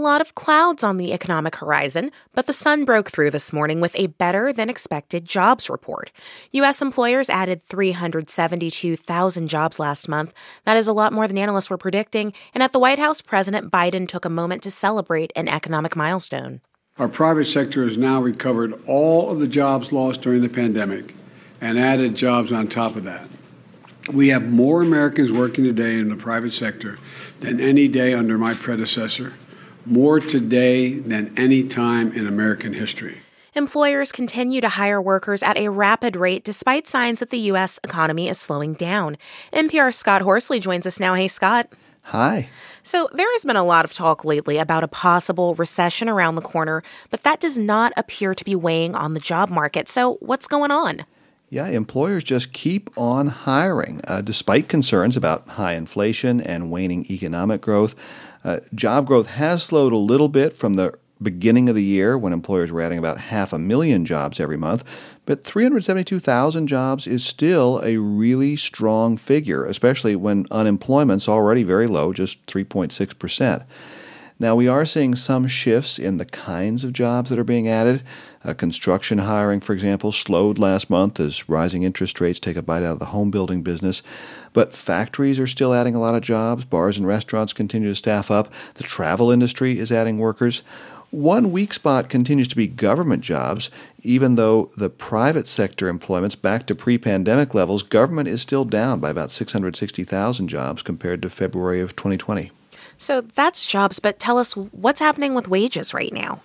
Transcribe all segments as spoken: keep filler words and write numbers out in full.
lot of clouds on the economic horizon, but the sun broke through this morning with a better-than-expected jobs report. U S employers added three hundred seventy-two thousand jobs last month. That is a lot more than analysts were predicting, and at the White House, President Biden took a moment to celebrate an economic milestone. Our private sector has now recovered all of the jobs lost during the pandemic and added jobs on top of that. We have more Americans working today in the private sector than any day under my predecessor, more today than any time in American history. Employers continue to hire workers at a rapid rate despite signs that the U S economy is slowing down. N P R's Scott Horsley joins us now. Hey, Scott. Hi. So there has been a lot of talk lately about a possible recession around the corner, but that does not appear to be weighing on the job market. So what's going on? Yeah, employers just keep on hiring. Uh, despite concerns about high inflation and waning economic growth, uh, job growth has slowed a little bit from the beginning of the year when employers were adding about half a million jobs every month. But three hundred seventy-two thousand jobs is still a really strong figure, especially when unemployment's already very low, just three point six percent. Now, we are seeing some shifts in the kinds of jobs that are being added. Uh, construction hiring, for example, slowed last month as rising interest rates take a bite out of the home building business. But factories are still adding a lot of jobs. Bars and restaurants continue to staff up. The travel industry is adding workers. One weak spot continues to be government jobs. Even though the private sector employment's back to pre-pandemic levels, government is still down by about six hundred sixty thousand jobs compared to February of twenty twenty. So that's jobs, but tell us what's happening with wages right now.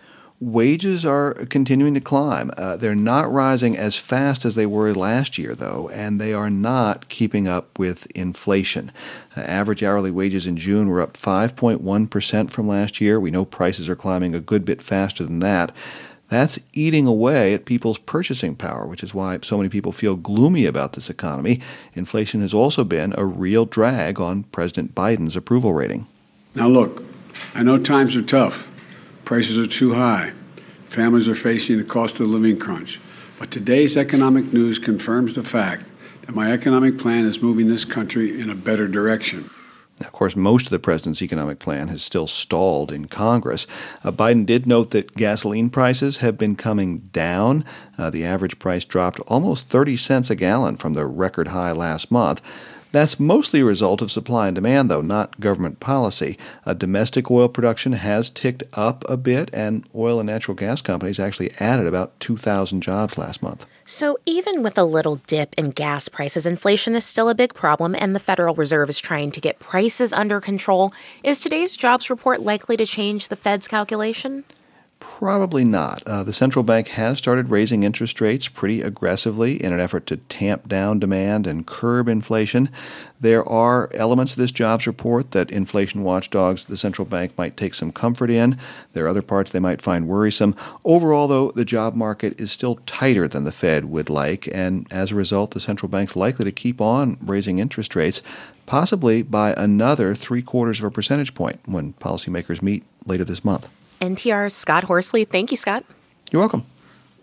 Wages are continuing to climb. Uh, they're not rising as fast as they were last year, though, and they are not keeping up with inflation. Uh, average hourly wages in June were up five point one percent from last year. We know prices are climbing a good bit faster than that. That's eating away at people's purchasing power, which is why so many people feel gloomy about this economy. Inflation has also been a real drag on President Biden's approval rating. Now look, I know times are tough. Prices are too high. Families are facing the cost of the living crunch. But today's economic news confirms the fact that my economic plan is moving this country in a better direction. Now, of course, most of the president's economic plan has still stalled in Congress. Uh, Biden did note that gasoline prices have been coming down. Uh, the average price dropped almost thirty cents a gallon from the record high last month. That's mostly a result of supply and demand, though, not government policy. Uh, domestic oil production has ticked up a bit, and oil and natural gas companies actually added about two thousand jobs last month. So even with a little dip in gas prices, inflation is still a big problem, and the Federal Reserve is trying to get prices under control. Is today's jobs report likely to change the Fed's calculation? Probably not. Uh, the central bank has started raising interest rates pretty aggressively in an effort to tamp down demand and curb inflation. There are elements of this jobs report that inflation watchdogs, the central bank, might take some comfort in. There are other parts they might find worrisome. Overall, though, the job market is still tighter than the Fed would like, and as a result, the central bank's likely to keep on raising interest rates, possibly by another three-quarters of a percentage point when policymakers meet later this month. N P R's Scott Horsley. Thank you, Scott. You're welcome.